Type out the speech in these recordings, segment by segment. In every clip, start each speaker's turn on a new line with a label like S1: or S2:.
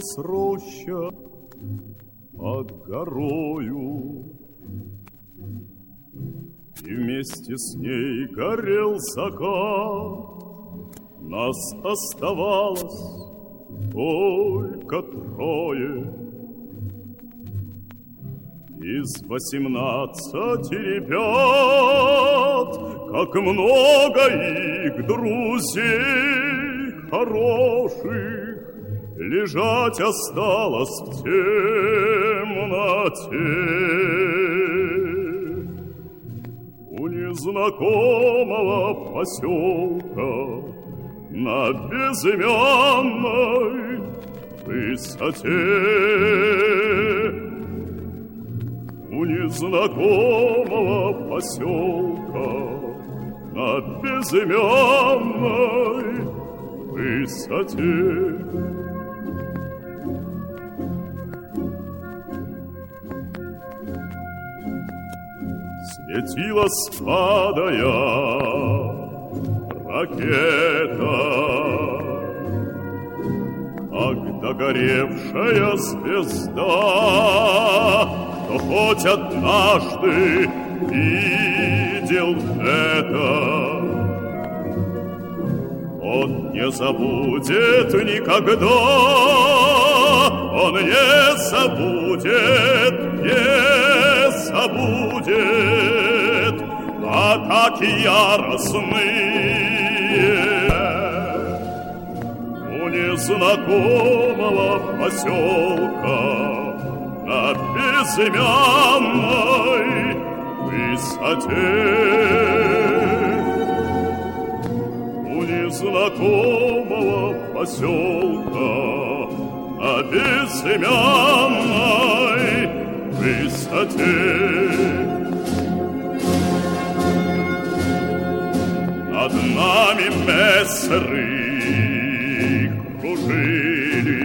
S1: Светилась роща под горою, и вместе с ней горел закат. Нас оставалось только трое. Из 18 ребят, как много их друзей хороших, лежать осталось в темноте. У незнакомого поселка на безымянной высоте. У незнакомого поселка на безымянной высоте. Светилась, падая, ракета, как догоревшая звезда. Кто хоть однажды видел это, он не забудет никогда. Он не забудет, не забудет атаки яростные. У незнакомого поселка на безымянной высоте. У незнакомого поселка на безымянной высоте. Над нами мессеры кружили,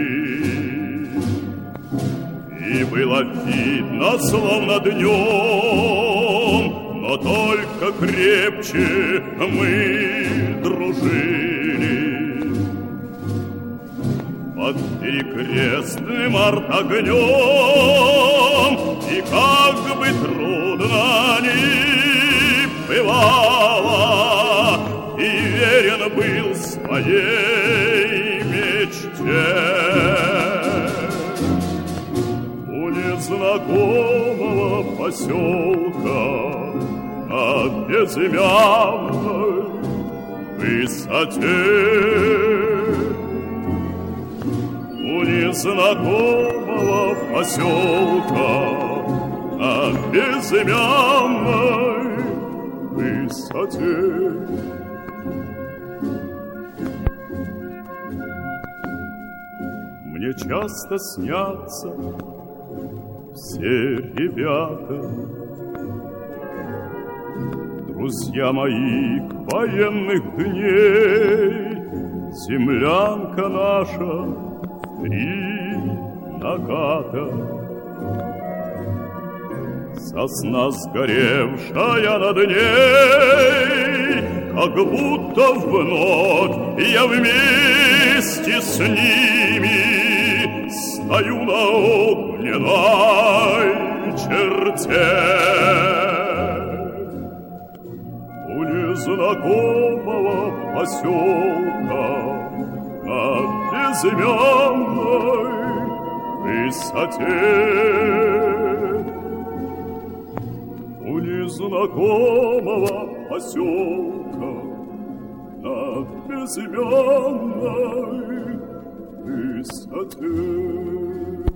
S1: и было видно, словно днем, но только крепче мы дружили. Под перекрестным артогнем, и как бы трудно ни бывало, и верен был своей мечте. У незнакомого поселка на безымянной высоте. У незнакомого поселка на безымянной высоте. Мне часто снятся все ребята, друзья моих военных дней. Землянка наша в 3 наката, сосна сгоревшая над ней, как будто вновь я вместе с ними стою на огненной черте. У незнакомого поселка на безымянной высоте. У незнакомого поселка на безымянной высоте.